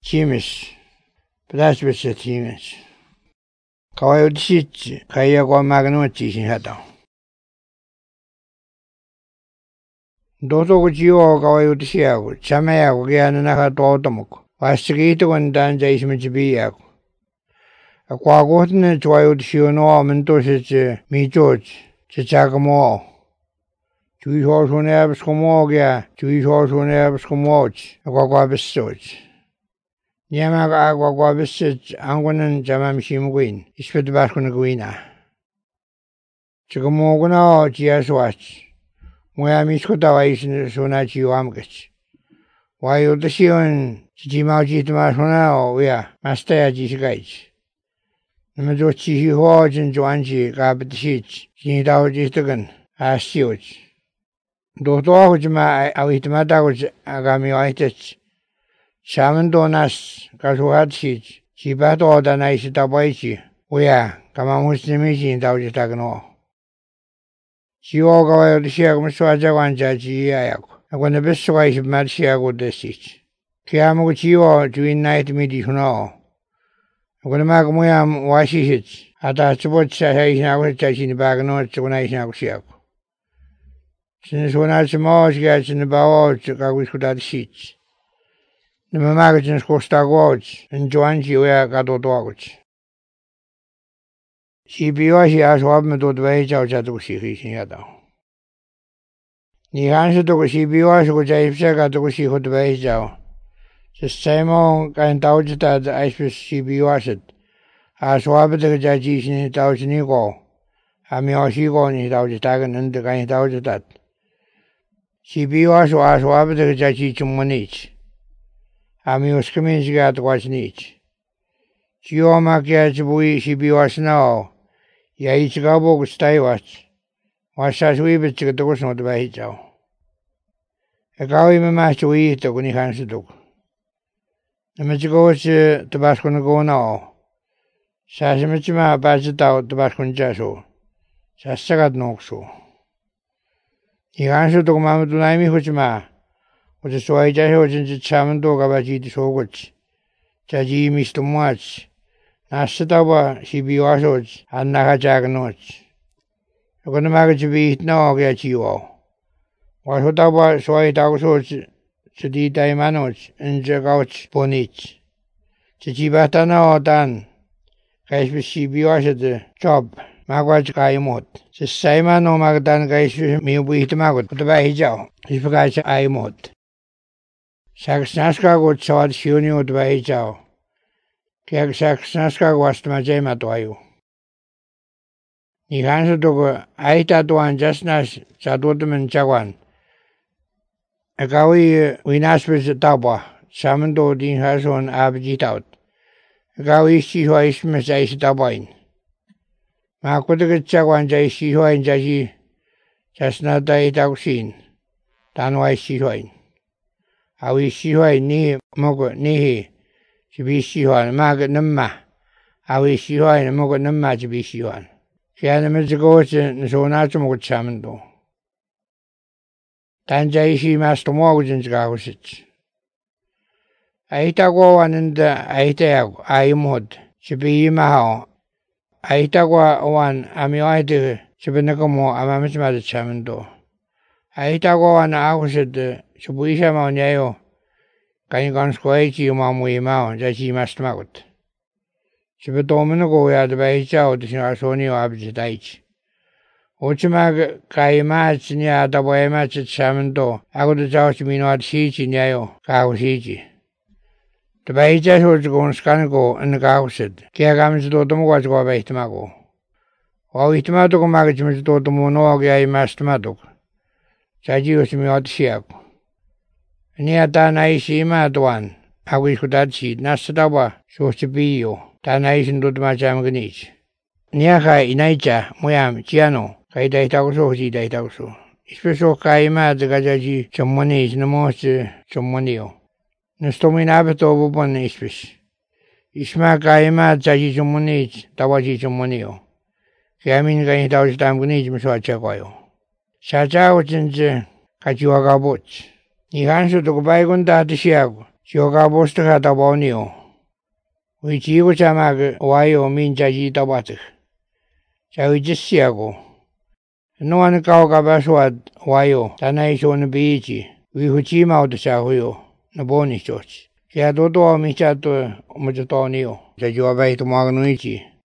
Chimis, Plasbis Chimis. Kawaii Shitch, Kayago Magnochi in Hato. Doto Gio, Kawaii Shiago, Chamea, Gianaka Totomok, Wastigito and Dan Jaismichibiaco. A quagotin, Twayo Shiono, Mentos, me George, Chichagamo. Two horse on Abs Comogia, two horse on Abs Comoch, a Quabis Soch. Yamaga Quabis, Anguan Jamam Shimwin, Ispit Basconaguina. Chicamogana, Gias Watch. Where Miskotawais in the Sonachi Amgach. Why you the Shion, Chimaji to Masona, we are Master Gisgage. The Majochi Hodge and Joanji, Gabit Sheets, Jinitao Gistagan, as Sioch. Doto Hujma, Awitamata, which Agami Whitech. Shaman Donas, Kasuhat Sheets, Chibato, the nice Tabachi, we are Kamamus Nimishi in Taujitagano. She all go out the Shag Maswaja one judge Yayak, and when the best wife of Madshia would the stitch. Kiamuchi or to night midi no. When the Magamuyam washi hits, at a support Sahay now touching the bag notes when I now shag. Since when I some more gets in the bow, I wish could have sheets. The magazines cost our watch, and Joanji where got all dogs. She be what she has what me to the way out at the sea in Yado. The answer to she be what which I said to she could way out. The same on kind out that I suppose she be washed. As what the judges in it out in go. I mean, or she go in it out the tag and the kind out that. She be was what the judges to money. I mean, skimming she got what's neat. She all my kids boy she be was now. Ya each gabo stay watch. Watch as we bet the doors not by Joe. A gawi me master we eat when he hands the dog. The Michigo to Bascon go now. Sasimichima badged out the Bascon Jasso. Sasagat no so. He answered to Mamma to Nami Huchma. With the soy jaho in the chaman dog about it so good. Jaji Mr. Much. Nasatawa, she be also, and Nahajaganoch. I'm going to make it be no get you all. What Hotawa, so I also to the Daimanoch and Jagouch Bonich. Chichibatana or done. Guys, she be also the job. Magwaj Gaimot. The Simon or Magdan guys, me with Magot, the Bahijao. If you guys I mod. Saxnaska would saw the Shunio the Bahijao. Kijk, Saxnaska was to my jam at you. He answered to go, I thought one just as Sadotum and Chawan. A gawi, we naspers the Taba, Samando din has on abjit out. A gawi, she who is Miss Ice Tabain. Makotak Chawan Jay, she who and Jaji, just not die tauxin. Dan why she wine. How is she wine ni mogo ni. To be she one, Margaret Numma. How is she one, and Mogot Numma to be she one. She had a magical and so not to Mogot Samando. Tanjay she master mortgage gausit. I go one in the I mod. She be Mahao. I go one, Amioide, Shabinagomo, Amamisma Samando. I go one house at the Shabisha Moneo. Can you go square to your mom way mount that she must mount? She would domino go out the way out to our Sony object age. Ochimag Kaimats near the way match at Samando. I would judge me not siege in Yao, cow siege. The bay just was going scanago and the cow said, Kiagams do them was go away to Mago. Or it mato magazines do the monoga must matok. Saji was me out sheep. Near Tanaishima one, I wish could that seed, Nasadawa, so to be you, Tanaish do my jamganich. Near Kai Inaija, Moyam, Giano, Kai Daitauso, he Daitauso. Special Kaima, the Gajaji, some money is no most some money. Nostomin abato upon Ispis. Isma Kaima, Zaji some money, Tawaji some money. Kamin Gain Tau's Damganij, Mswachakoyo. Saja was in the Kajuaga boats. He answered to go by Gunda to Shiago. Sioga bosta ta bonio. We chigo chamaga wayo min jaji tabata. Chawi jisiago. No one kauga baswad wayo tanai shon bichi. We huchima out the shahuyo. Na boni church. Kia dodo mi chato mujatonio. Jajua bai to magnuichi.